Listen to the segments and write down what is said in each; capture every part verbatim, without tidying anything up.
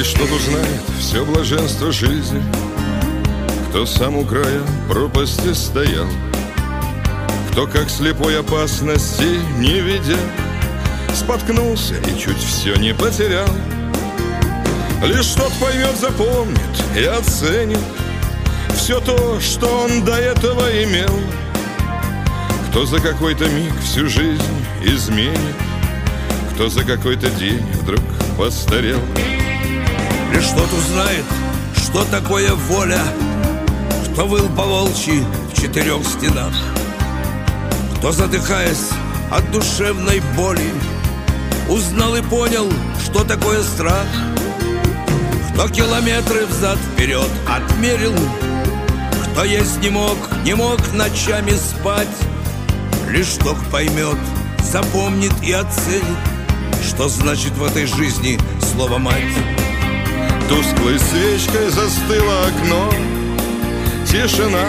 Лишь тот узнает все блаженство жизни, кто сам у края пропасти стоял, кто, как слепой, опасности не видя, споткнулся и чуть все не потерял. Лишь тот поймет, запомнит и оценит все то, что он до этого имел, кто за какой-то миг всю жизнь изменит, кто за какой-то день вдруг постарел. Лишь тот узнает, что такое воля, кто выл по-волчьи в четырех стенах, кто, задыхаясь от душевной боли, узнал и понял, что такое страх, кто километры взад-вперед отмерил, кто есть не мог, не мог ночами спать. Лишь тот поймет, запомнит и оценит, что значит в этой жизни слово «мать». Тусклой свечкой застыло окно, тишина,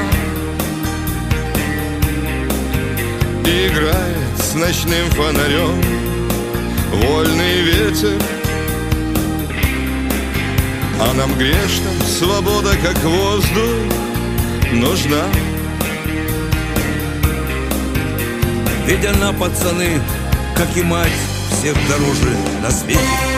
и играет с ночным фонарем вольный ветер. А нам грешным свобода, как воздух, нужна. Ведь она, пацаны, как и мать, всех дороже на свете.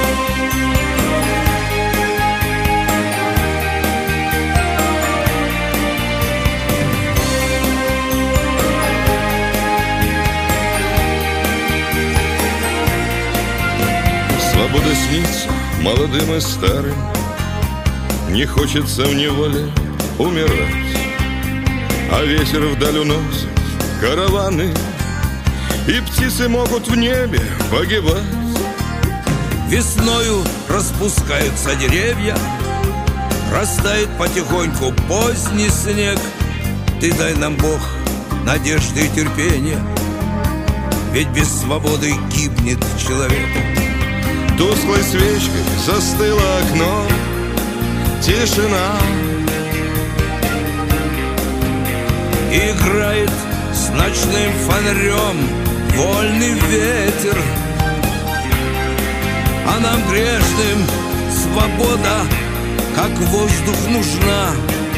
Свобода снится молодым и старым, не хочется в неволе умирать, а ветер вдаль уносит караваны, и птицы могут в небе погибать. Весною распускаются деревья, растает потихоньку поздний снег. Ты дай нам, Бог, надежды и терпения, ведь без свободы гибнет человек. Тусклой свечкой застыло окно, тишина, играет с ночным фонарем вольный ветер. А нам грешным свобода, как воздух, нужна.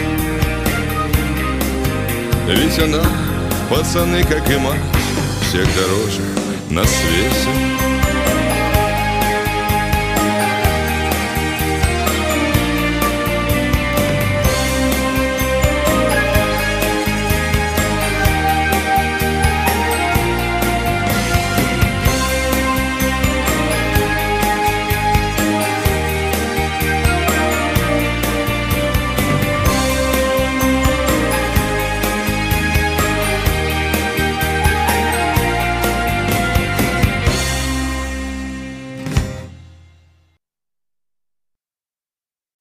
Ведь она, пацаны, как и мать, всех дороже на свете.